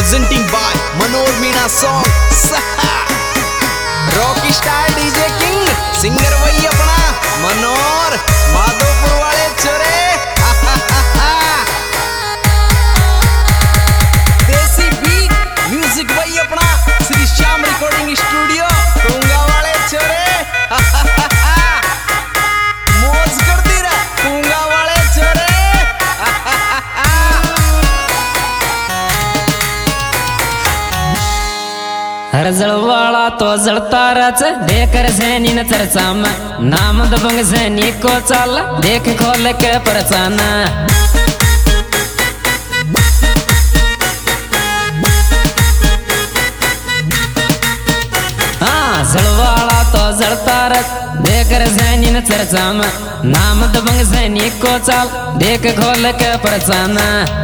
presenting by Manor Meena song rock star DJ king singer वही अपना मनोर माधोपुर वाले छोरे देसी बीट म्यूजिक वही अपना श्री श्याम रिकॉर्डिंग स्टूडियो टूंगा वाले छोरे मौज करती रह टूंगा वाले छोरे हर जलवाला तो जलता रच देकर सैनी न चर्चा में नाम दबंग सैनी को चल देख खोल के परचाना हाँ जलवाला तो जलता रच देकर सैनी न चर्चा में नाम दबंग सैनी को चल देख खोल के परचाना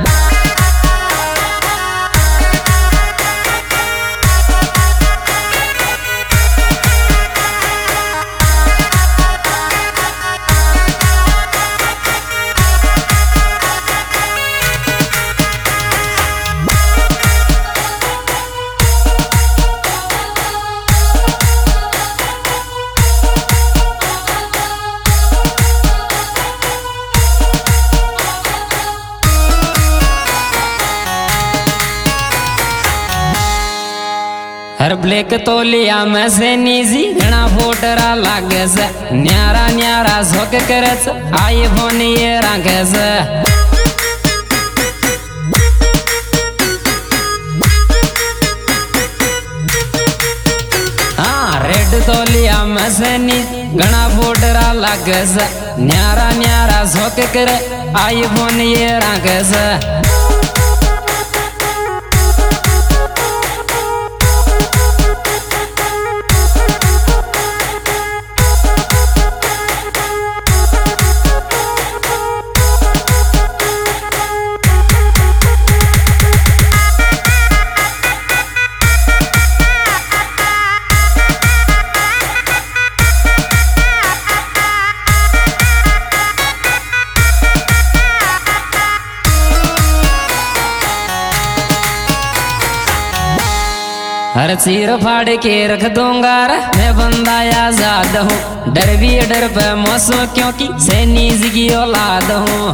हर ब्लैक तोलिया में से नीजी घना फोटरा लागे से न्यारा न्यारा झोंक करे से आई फोन ये रागे से हाँ रेड तोलिया में से नीजी घना फोटरा लागे से न्यारा न्यारा झोंक करे आई फोन ये रागे से हर चीर फाड़ के रख दूंगा मैं बंदा आजाद हूँ डर भी डर पे मौसम क्योंकि सैनी जी की औलाद हूँ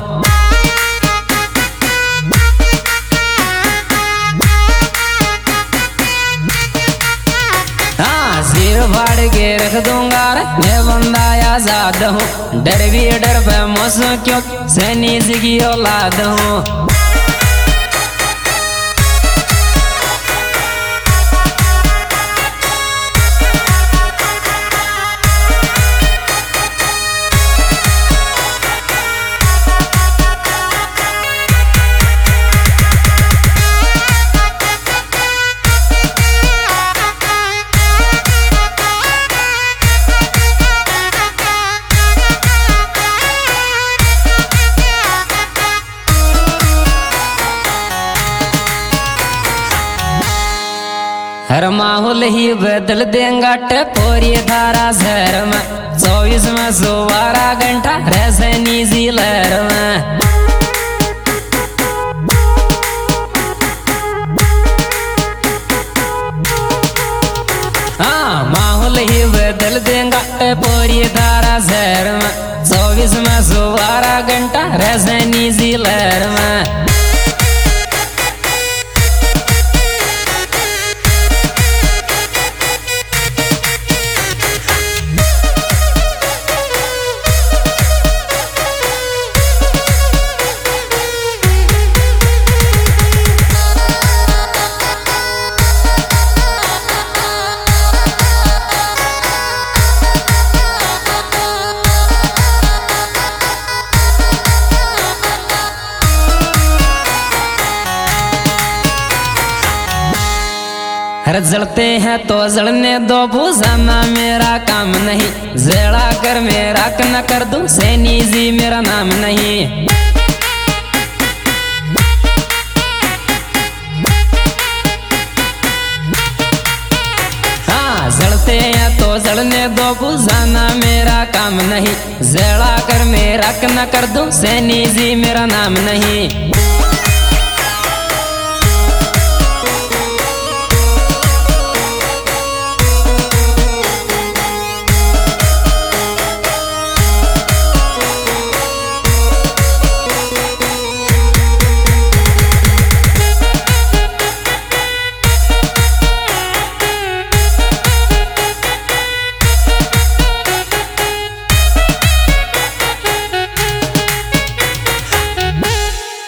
हाँ चीर फाड़ के रख दूंगा मैं बंदा आजाद हूँ डर भी डर पे मौसम क्योंकि सैनी जी की औलाद हूँ हर माहौल ही बदल देंगा टपोरी धारा शहर में 24 में 12 घंटा रह निजी लहर में हाँ माहौल ही बदल देंगा टपोरी धारा शहर में 24 में 12 घंटा रह निजी लहर में हर जलते हैं तो जलने दो भूसाना मेरा काम नहीं जला कर मेरा न कर दूं सैनी जी मेरा नाम नहीं हाँ जलते हैं तो जलने दो भूसाना मेरा काम नहीं जला कर मेरा न कर दूं सैनी जी मेरा नाम नहीं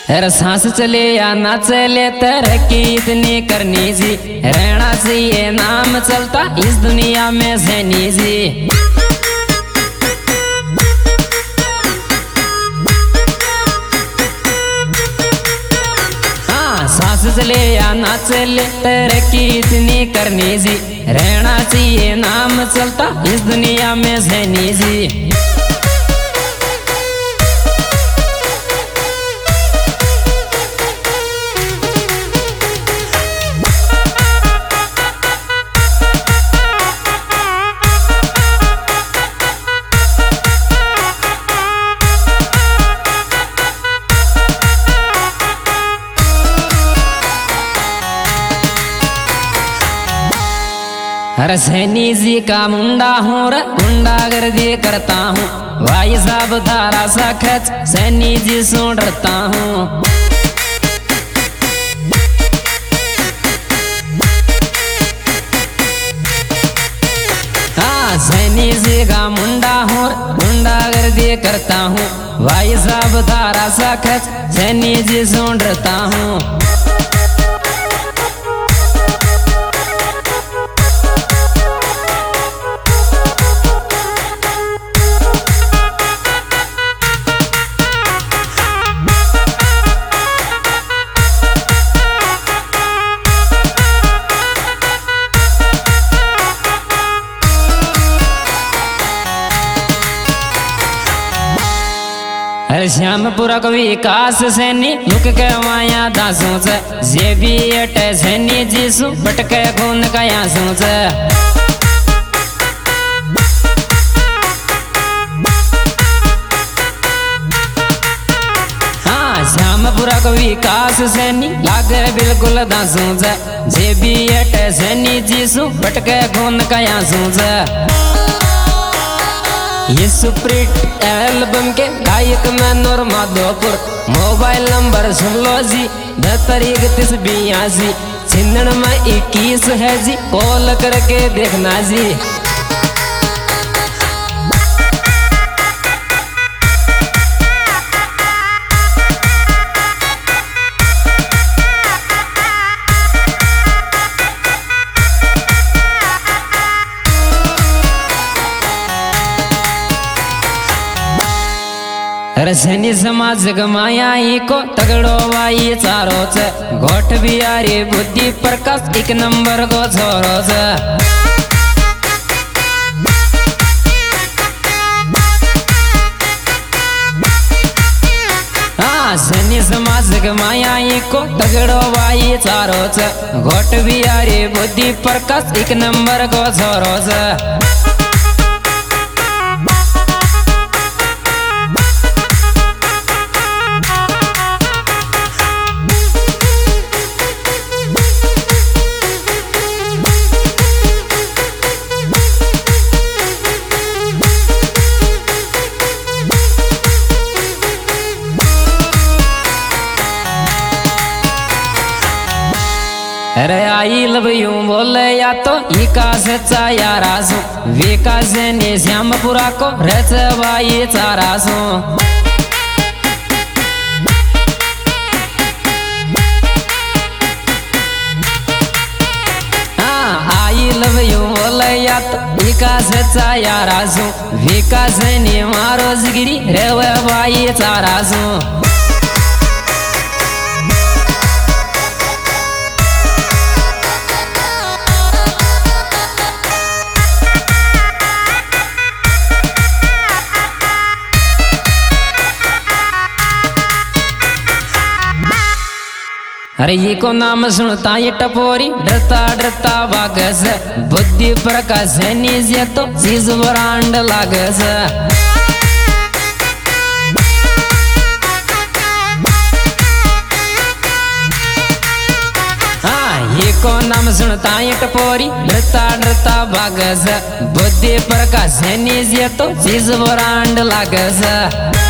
अरे सांस चले या ना चले तरक्की इतनी करनी जी, रहना चाहिए नाम चलता इस दुनिया में सैनी जी। हाँ सांस चले या ना चले तरक्की इतनी करनी जी, रहना चाहिए नाम चलता इस दुनिया में सैनी जी। अरे सैनी जी का मुंडा हूँ रे, गुंडागर्दी करता हूँ, भाई साहब धारा सा खच सैनी जी से डरता हूँ। हाँ सैनी जी का मुंडा हूँ, गुंडागर्दी करता हूँ, भाई साहब धारा सा खच सैनी जी से डरता हूँ। अरे श्यामपुरा को विकास सैनी लुक के माया दासों से, जे भी अट सैनी जीसु बटके खून का यासों से। हाँ श्यामपुरा को विकास सैनी लागे बिल्कुल दासों से, जे भी अट सैनी जीसु बटके खून का यासों से। ये सुप्रीट एल्बम के गायक मनोर माधोपुर, मोबाइल नंबर सुन लो जी 733182, छिंदन में 21 है जी, कॉल करके देखना जी। अरे सैनी समाज गमाया को तगड़ो भाई चारो से, गोठ बिहारी बुद्धि प्रकाश एक नंबर को छोरो से। हाँ सैनी समाज गमाया को तगड़ो भाई चारो से, गोठ बिहारी बुद्धि प्रकाश एक नंबर को छोरो से। अरे आई लव यू बोले या तो इका सच्चा यारा सो, विकास ने श्यामपुरा को रच भाई चारा सो। हाँ आई लव यू बोले या तो इका सच्चा यारा सो, विकास ने मारो जिगरी रेवे भाई चारा सो। अरे ये को नाम सुनता ये टपोरी, डरता डरता भागस, बुद्धि प्रकाश सैनी जे तो चीज ब्रांड लागस। हाँ ये को नाम सुनता ये टपोरी, डरता डरता भागस, बुद्धि प्रकाश सैनी जे तो चीज ब्रांड लागस।